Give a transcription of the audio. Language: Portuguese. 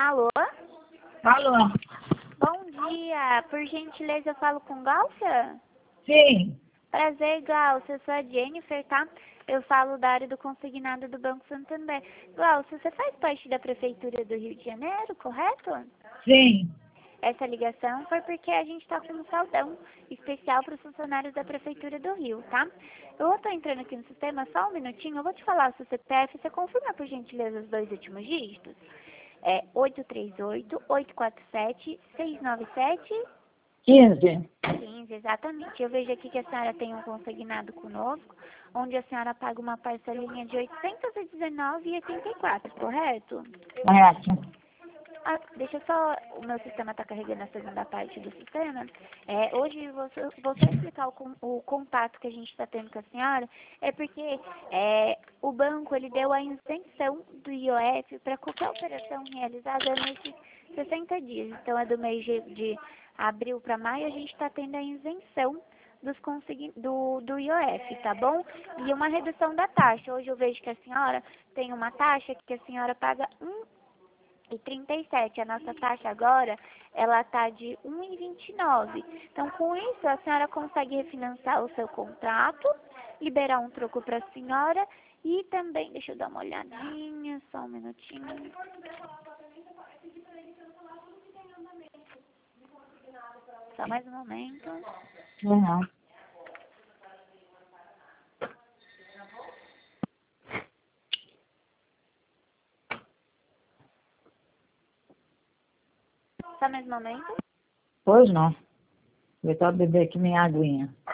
Alô? Alô? Bom dia. Por gentileza, eu falo com Gálcia? Sim. Prazer, Gálcia. Eu sou a Jennifer, tá? Eu falo da área do consignado do Banco Santander. Gálcia, você faz parte da Prefeitura do Rio de Janeiro, correto? Sim. Essa ligação foi porque a gente está com um saldão especial para os funcionários da Prefeitura do Rio, tá? Eu estou entrando aqui no sistema, só um minutinho. Eu vou te falar o seu CPF. Você confirma, por gentileza, os 2 últimos dígitos? É 838-847-697. 15. 15, exatamente. Eu vejo aqui que a senhora tem um consignado conosco, onde a senhora paga uma parcelinha de R$ 819,84, correto? Correto. Ah, deixa eu só, o meu sistema está carregando a segunda parte do sistema. Hoje vou só explicar o contato que a gente está tendo com a senhora, é porque o banco ele deu a isenção do IOF para qualquer operação realizada nesses 60 dias. Então é do mês de abril para maio, a gente está tendo a isenção do IOF, tá bom? E uma redução da taxa. Hoje eu vejo que a senhora tem uma taxa que a senhora paga 1,37. A nossa taxa agora, ela tá de 1,29. Então, com isso, a senhora consegue refinanciar o seu contrato, liberar um troco para a senhora e também, deixa eu dar uma olhadinha, só um minutinho. Só mais um momento. Uhum. Só mais um momento. Pois não. Vou só beber aqui minha aguinha.